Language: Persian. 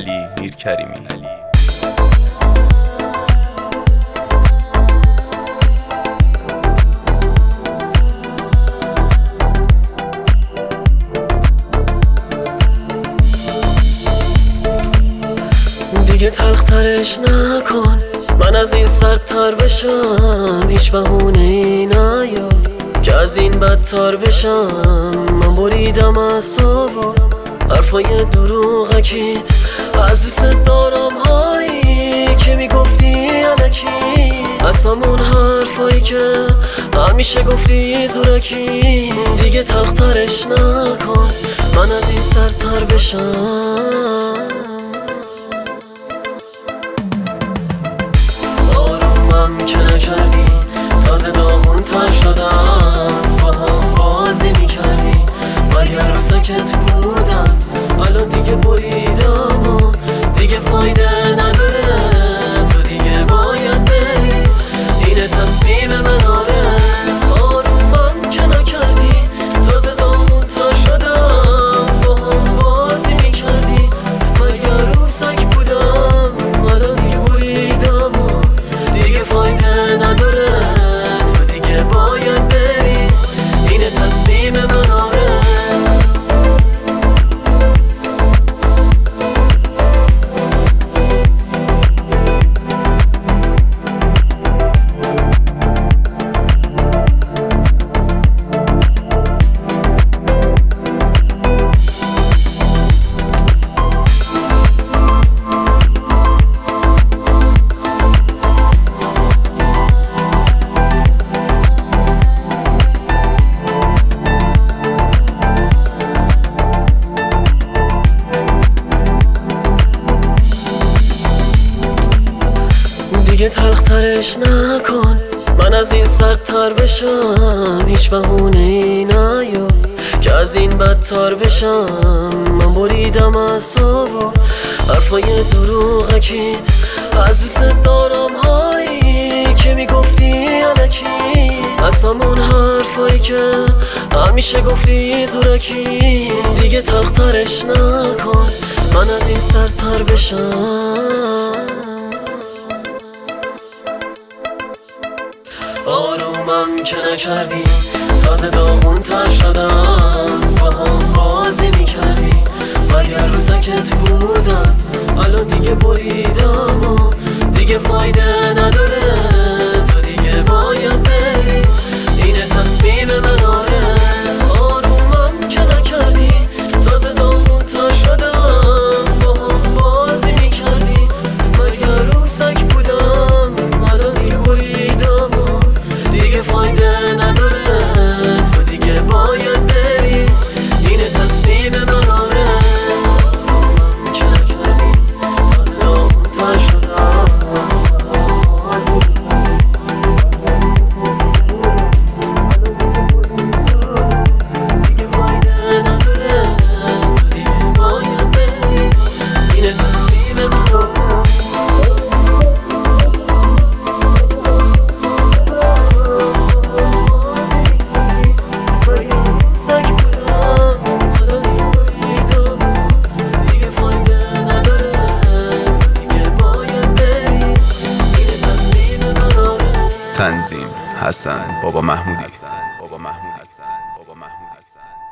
علی میرکریمی. دیگه تلخترش نکن، من از این سردتر بشم. هیچ بهونه‌ای نیار که از این بدتر بشم. من بریدم از تو و حرفای دروغکیت، از دوست دارم هایی که میگفتی الکی، از همون حرفایی که همیشه گفتی زورکی. دیگه تلخترش نکن، من از این سردتر بشم. که نکردی، تازه داغون تر شدم. با هم بازی میکردی ولی هر رو ساکت بودم. الان دیگه بریدم و دیگه فایده نداره. تو دیگه باید بری، اینه تصمیم من. آره آرومم که نکردی، تازه داغون تر شدم. با هم بازی میکردی ولی هر رو ساکت بودم. الان دیگه بریدم و دیگه فایده نداره. تو دیگه باید بری، اینه تصمیم من. آره دیگه تلخترش نکن، من از این سردتر بشم. هیچ بهونه‌ای نیار که از این بدتر بشم. من بریدم از تو و حرفای دروغکیت، از دوست دارم هایی که میگفتی الکی، از همون حرفایی که همیشه گفتی زورکی. دیگه تلخترش نکن، من از این سردتر بشم. آرومم که نکردی، تازه داغون تر شدم. با هم بازی میکردی ولی هر رو ساکت بودم. الان دیگه بریدم و دیگه فایده نداره. تو دیگه باید بری، اینه تصمیم من. آره آرومم که نکردی، تازه داغون تر شدم. با هم بازی میکردی ولی هر رو ساکت بودم. الان دیگه بریدم و دیگه فایده نداره. تو دیگه باید بری، اینه تصمیم من. آره که نکردی، داغون شدم. دیگه فایده نداره. تو دیگه باید بری، اینه تصمیم من. تنظیم حسن بابا محمودی.